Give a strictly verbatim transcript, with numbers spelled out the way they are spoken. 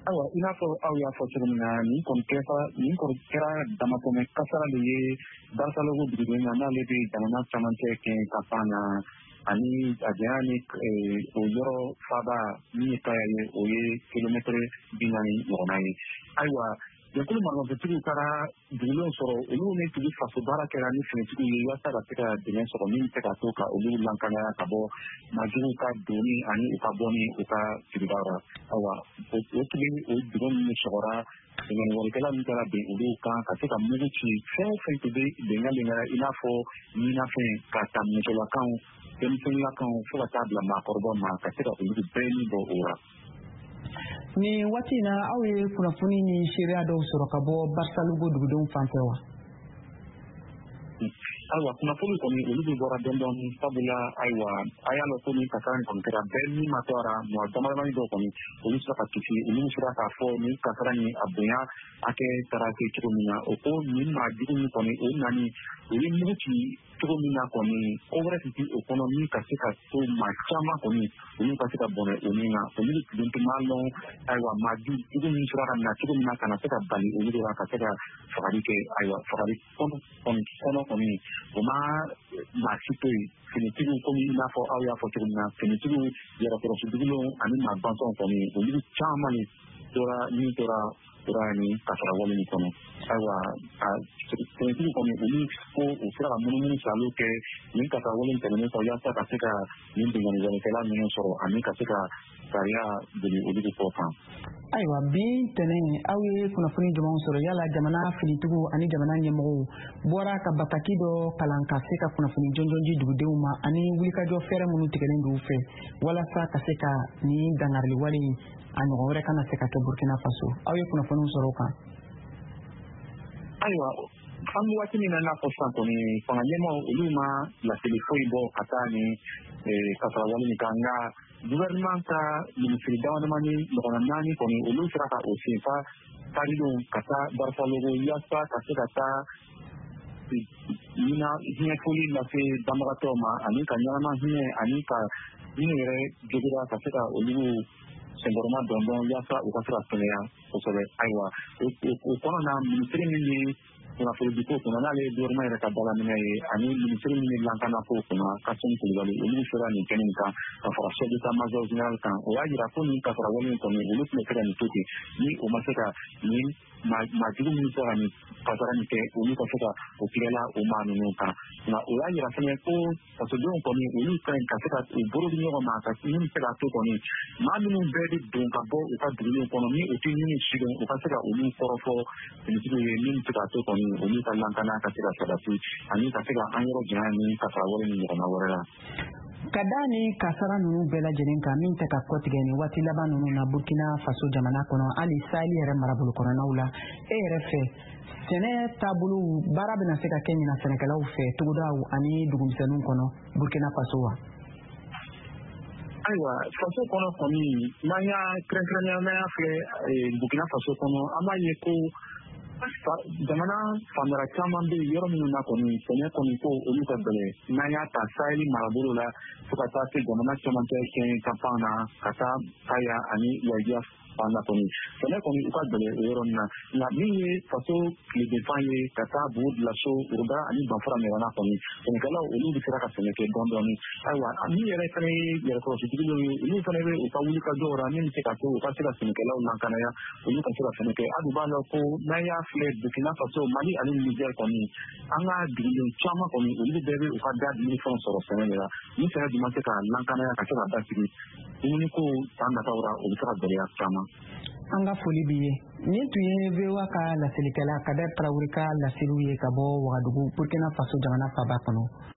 awa i n'a fɔ aw y'a fɔ cogo min na nin kɔni nin kɔni kɛra damatɛmɛ kasara de ye Barcelone dugudenw na n'ale bɛ jamana camancɛ kɛ ka pan na ani a janya ni o yɔrɔ faba min ye kaya ye o ye kilomɛtɛrɛ bi naani ɲɔgɔnna ye ayiwa jɛkulu mankanfɛtigiw taara dugulenw sɔrɔ olu ni tigi faso baara kɛra ni finitigiw ye walasa ka se ka dɛmɛ sɔrɔ min bɛ se ka to ka olu lankana ka bɔ majuguw ka doni ani u ka bɔ ni u ka sigidaw la ayiwa o tigi o dugu min sɔgɔra sɛgɛnwalekɛla min taara bin olu kan ka se ka mugu ci fɛn o fɛn tun bɛ bɛnkan i n'a fɔ ɲinafɛn ka ta musolakaw denmisɛnninlakaw fo ka taa bila maakɔrɔbaw ma ka se ka olu bɛɛ ni bɔ o la. Ni waati na aw ye kunnafoni ni seereya dɔw sɔrɔ ka bɔ Barsalugo dugudenw fan fɛ wa? Ayiwa kunnafoni kɔni olu bɛ bɔra dɔɔni dɔɔni sabula ayiwa a y'a lɔn ko nin kasara nin kɔni kɛra bɛɛ ni ma to ara mɔgɔ damadamani dɔw kɔni olu sera ka kisi olu sera k'a fɔ nin kasara ni a bonya hakɛ taara kɛ cogo min na o ko nin maa jugu min kɔni o nani o ye mugu ci cogo min na kɔni ko wɛrɛ tun tɛ o kɔnɔ min ka se ka to maa caman kɔni olu ka se ka bɔnɛ o min na olu tun tɛ maa lɔn ayiwa maa jugu min sera ka na cogo min na ka na se ka bali olu de la ka se ka fagali kɛ ayiwa fagali kɔnɔ kɔnɔ kɔni o ma maa si to yen finitigiw komi i n'a fɔ aw y'a fɔ cogo min na finitigiw yɛrɛkɔrɔsidigilenw ani maa gansanw kɔni olu caman de tora min tora tora ni kasara wale min kɔnɔ ayiwa finitigiw kɔni olu ko u sera ka munumunu salo kɛ nin kasara wale tɛmɛnen kɔ yaasa ka se ka nin binganni wɛrɛkɛla ninnu sɔrɔ ani ka se ka sariya deli olu de kɔ kan. Ayiwa bi tɛnɛn aw ye kunnafoni jumɛnw sɔrɔ yala jamana finitigiw ani jamana ɲɛmɔgɔw bɔra ka bataki dɔ kalan ka se ka kunnafoni jɔnjɔn di dugudenw ma ani wulikajɔ fɛɛrɛ minnu tigɛlen don u fɛ walasa ka se ka nin dangarili wale a ɲɔgɔn wɛrɛ kana se ka kɛ Burkina Faso aw ye kunnafoniw sɔrɔ o kan? Ayiwa an bɛ waati min na n'a fɔ sisan kɔni fanga ɲɛmaaw olu ma laseli foyi bɔ ka taa ni kasara wale min kan nka gouvernement ka minisiri damadamani ɲɔgɔnna naani kɔni olu sera ka o senfa taaridenw ka taa Barsalugo yaasa ka se ka taa hinɛfoli lase banbagatɔw ma ani ka ɲɛnama hinɛ ani ka hinɛ yɛrɛ jogora ka se ka olu senkɔrɔma dɔndɔn yaasa u ka se ka kɛnɛya kosɛbɛ ayiwa o kɔnɔ na minisiri min ye kunnafoni di ko kunna n'ale ye gouvernement yɛrɛ ka dalaminɛ ye ani minisiri min ye lankana ko kunna Kasum Kulibali olu sera nin kɛnɛ in kan ka fara chef d'état-major général kan o y'a jira ko nin kasara wale in kɔni olu tun bɛ se ka nin to ten ni o ma se ka nin maajugu minnu sera ka nin kasara nin kɛ olu ka se ka o tigɛla o maa ninnu kan nka o y'a jira fɛnɛ ko fasodenw kɔni olu ka ɲi ka se ka u bolo di ɲɔgɔn ma ka min bɛ se k'a to kɔni maa minnu bɛɛ bɛ don ka bɔ u ka dugulenw kɔnɔ ni o tɛ ɲini si dɔn u ka se ka olu kɔrɔfɔ finitigiw ye min bɛ se k'a to kɔni olu ka lankana ka se ka sabati ani ka se ka an yɔrɔ janya ni kasara wale ni ɲɔgɔnna wɛrɛ la. Ka da ni kasara ninnu bɛɛ lajɛlen kan min tɛ ka kɔtigɛ ni waati laban ninnu na Burkina Faso jamana kɔnɔ hali Sahel yɛrɛ marabolo kɔnɔnaw la e yɛrɛ fɛ sɛnɛ taabolo baara bɛna se ka kɛ ɲina sɛnɛkɛlaw fɛ togodaw ani dugumisɛnninw kɔnɔ Burkina Faso wa? Ayiwa faso kɔnɔ kɔni n'an y'a kɛrɛnkɛrɛnnenya n'an y'a filɛ Burkina Faso kɔnɔ an b'a ye ko jamana fanbara caman bɛ yɔrɔ minnu na kɔni sɛnɛ kɔni ko olu ka gɛlɛn n'an y'a ta Sahel marabolo la fo ka taa se jamana camancɛ kɛɲɛ ka pan na ka taa Kaya ani Wajia fan na kɔni sɛnɛ kɔni u ka gɛlɛn o yɔrɔ min na nka min ye faso tilebinfan ye ka taa Bugu Dilaso Uruba ani Banfara ɲɔgɔnna kɔni sɛnɛkɛlaw olu bɛ sera ka sɛnɛ kɛ dɔɔni dɔɔni ayiwa min yɛrɛ fana ye yɛrɛkɔrɔsidigilenw ye olu fana bɛ u ka wulikajɔw la min bɛ se ka to u ka se ka sɛnɛkɛlaw lankanaya olu ka se ka sɛnɛ kɛ hali u b'a dɔn ko n'an y'a filɛ Burkina Faso Mali ani Niger kɔni an ka dugudenw caman kɔni olu bɛɛ bɛ u ka da dumunifɛnw sɔrɔ sɛnɛ de la ni sɛnɛ dun ma se ka lankanaya ka se ka basigi dumuniko san nataw la o bɛ se ka gɛlɛya caman. An ka foli b'i ye nin tun ye V O A ka laselikɛla Kader Tarawele ka laseliw ye ka bɔ Wagadugu Burkina Faso jamana faaba kɔnɔ.